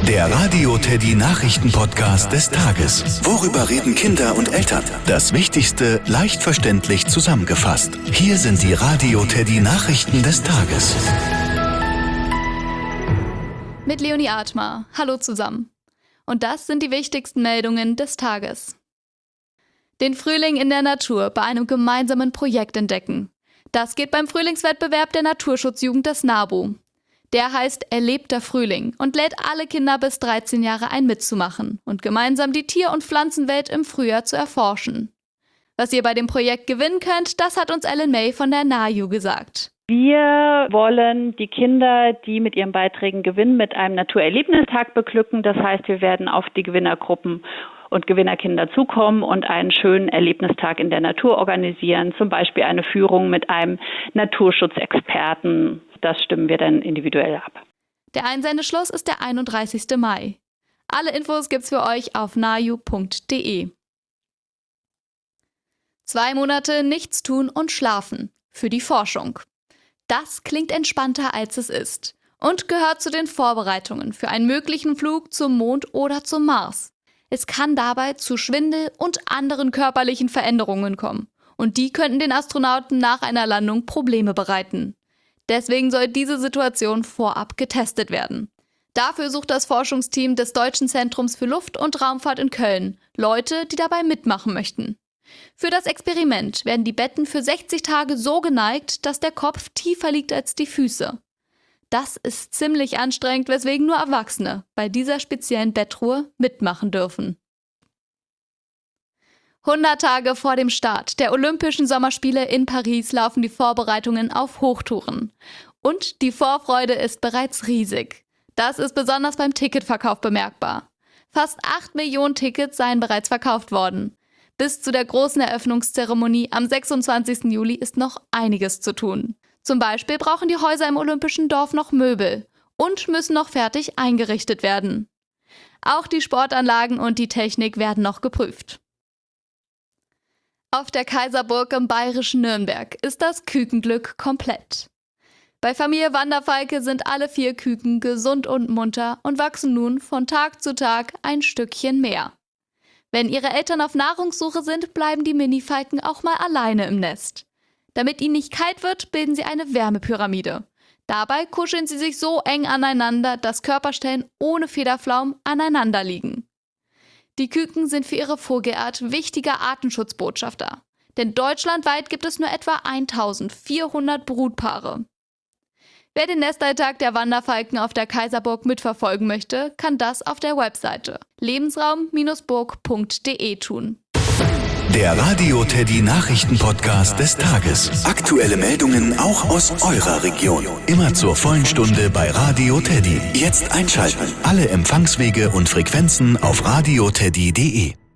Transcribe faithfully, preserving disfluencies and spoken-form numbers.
Der Radio Teddy Nachrichten-Podcast des Tages. Worüber reden Kinder und Eltern? Das Wichtigste leicht verständlich zusammengefasst. Hier sind die Radio Teddy Nachrichten des Tages. Mit Leonie Atmar. Hallo zusammen. Und das sind die wichtigsten Meldungen des Tages. Den Frühling in der Natur bei einem gemeinsamen Projekt entdecken. Das geht beim Frühlingswettbewerb der Naturschutzjugend des NABU. Der heißt Erlebter Frühling und lädt alle Kinder bis dreizehn Jahre ein, mitzumachen und gemeinsam die Tier- und Pflanzenwelt im Frühjahr zu erforschen. Was ihr bei dem Projekt gewinnen könnt, das hat uns Ellen May von der N A J U gesagt. Wir wollen die Kinder, die mit ihren Beiträgen gewinnen, mit einem Naturerlebnistag beglücken. Das heißt, wir werden auf die Gewinnergruppen und Gewinnerkinder zukommen und einen schönen Erlebnistag in der Natur organisieren. Zum Beispiel eine Führung mit einem Naturschutzexperten. Das stimmen wir dann individuell ab. Der Einsendeschluss ist der einunddreißigsten Mai. Alle Infos gibt's für euch auf naju punkt de. Zwei Monate nichts tun und schlafen. Für die Forschung. Das klingt entspannter, als es ist. Und gehört zu den Vorbereitungen für einen möglichen Flug zum Mond oder zum Mars. Es kann dabei zu Schwindel und anderen körperlichen Veränderungen kommen. Und die könnten den Astronauten nach einer Landung Probleme bereiten. Deswegen soll diese Situation vorab getestet werden. Dafür sucht das Forschungsteam des Deutschen Zentrums für Luft- und Raumfahrt in Köln Leute, die dabei mitmachen möchten. Für das Experiment werden die Betten für sechzig Tage so geneigt, dass der Kopf tiefer liegt als die Füße. Das ist ziemlich anstrengend, weswegen nur Erwachsene bei dieser speziellen Bettruhe mitmachen dürfen. hundert Tage vor dem Start der Olympischen Sommerspiele in Paris laufen die Vorbereitungen auf Hochtouren. Und die Vorfreude ist bereits riesig. Das ist besonders beim Ticketverkauf bemerkbar. Fast acht Millionen Tickets seien bereits verkauft worden. Bis zu der großen Eröffnungszeremonie am sechsundzwanzigsten Juli ist noch einiges zu tun. Zum Beispiel brauchen die Häuser im Olympischen Dorf noch Möbel und müssen noch fertig eingerichtet werden. Auch die Sportanlagen und die Technik werden noch geprüft. Auf der Kaiserburg im bayerischen Nürnberg ist das Kükenglück komplett. Bei Familie Wanderfalke sind alle vier Küken gesund und munter und wachsen nun von Tag zu Tag ein Stückchen mehr. Wenn ihre Eltern auf Nahrungssuche sind, bleiben die Minifalken auch mal alleine im Nest. Damit ihnen nicht kalt wird, bilden sie eine Wärmepyramide. Dabei kuscheln sie sich so eng aneinander, dass Körperstellen ohne Federflaum aneinander liegen. Die Küken sind für ihre Vogelart wichtiger Artenschutzbotschafter, denn deutschlandweit gibt es nur etwa eintausendvierhundert Brutpaare. Wer den Nestalltag der Wanderfalken auf der Kaiserburg mitverfolgen möchte, kann das auf der Webseite lebensraum burg punkt de tun. Der Radio Teddy Nachrichten-Podcast des Tages. Aktuelle Meldungen auch aus eurer Region. Immer zur vollen Stunde bei Radio Teddy. Jetzt einschalten. Alle Empfangswege und Frequenzen auf radio teddy punkt de.